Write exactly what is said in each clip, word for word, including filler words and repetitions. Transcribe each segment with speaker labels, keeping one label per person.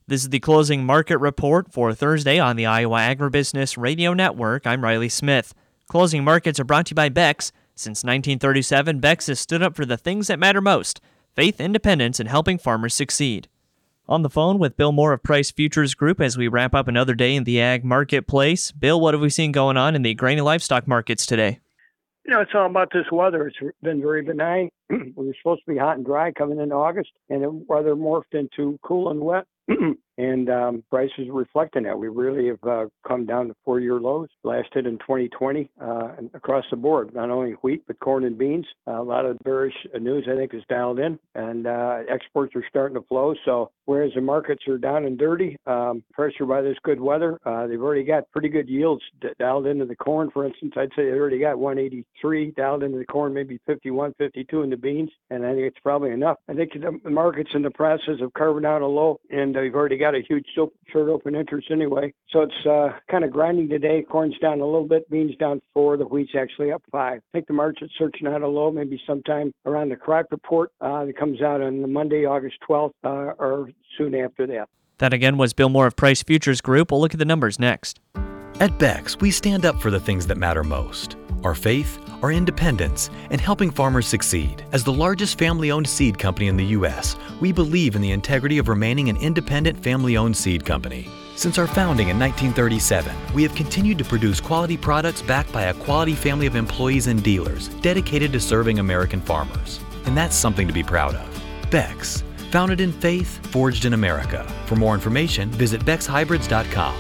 Speaker 1: This is the closing market report for Thursday on the Iowa Agribusiness Radio Network. I'm Riley Smith. Closing markets are brought to you by Beck's. Since nineteen thirty-seven, Beck's has stood up for the things that matter most: faith, independence, and helping farmers succeed. On the phone with Bill Moore of Price Futures Group as we wrap up another day in the ag marketplace. Bill, what have we seen going on in the grain and livestock markets today?
Speaker 2: You know, it's all about this weather. It's been very benign. We were supposed to be hot and dry coming into August, and the weather morphed into cool and wet. And um, prices reflecting that. We really have uh, come down to four-year lows, last hit in twenty twenty uh, and across the board, not only wheat, but corn and beans. Uh, a lot of bearish news, I think, is dialed in, and uh, exports are starting to flow. So whereas the markets are down and dirty, um, pressured by this good weather, uh, they've already got pretty good yields d- dialed into the corn, for instance. I'd say they've already got one eighty-three dialed into the corn, maybe fifty-one, fifty-two in the beans, and I think it's probably enough. I think the market's in the process of carving out a low, and they've already got a huge short open interest anyway. So it's uh, kind of grinding today. Corn's down a little bit, beans down four, the wheat's actually up five. I think the market's searching out a low maybe sometime around the crop report uh, that comes out on the Monday, August twelfth, uh, or soon after that.
Speaker 1: That again was Bill Moore of Price Futures Group. We'll look at the numbers next.
Speaker 3: At Beck's, we stand up for the things that matter most: our faith, our independence, and helping farmers succeed. As the largest family-owned seed company in the U S, we believe in the integrity of remaining an independent family-owned seed company. Since our founding in nineteen thirty-seven, we have continued to produce quality products backed by a quality family of employees and dealers dedicated to serving American farmers. And that's something to be proud of. Beck's, founded in faith, forged in America. For more information, visit bex hybrids dot com.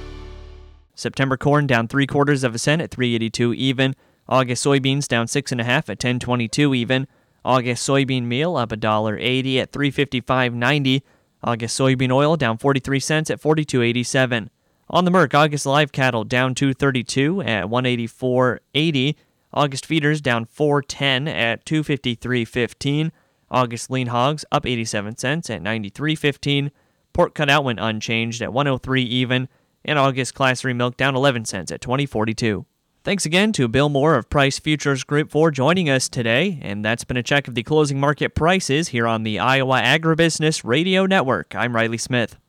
Speaker 1: September corn down three quarters of a cent at three eighty-two even. August soybeans down six and a half at ten twenty-two even. August soybean meal up a dollar eighty at three fifty-five ninety. August soybean oil down forty-three cents at forty-two eighty-seven. On the Merc, August live cattle down two thirty-two at one eighty-four eighty. August feeders down four ten at two fifty-three fifteen. August lean hogs up eighty-seven cents at ninety-three fifteen. Pork cutout went unchanged at one oh three even. And August Class three milk down eleven cents at twenty forty-two. Thanks again to Bill Moore of Price Futures Group for joining us today, and that's been a check of the closing market prices here on the Iowa Agribusiness Radio Network. I'm Riley Smith.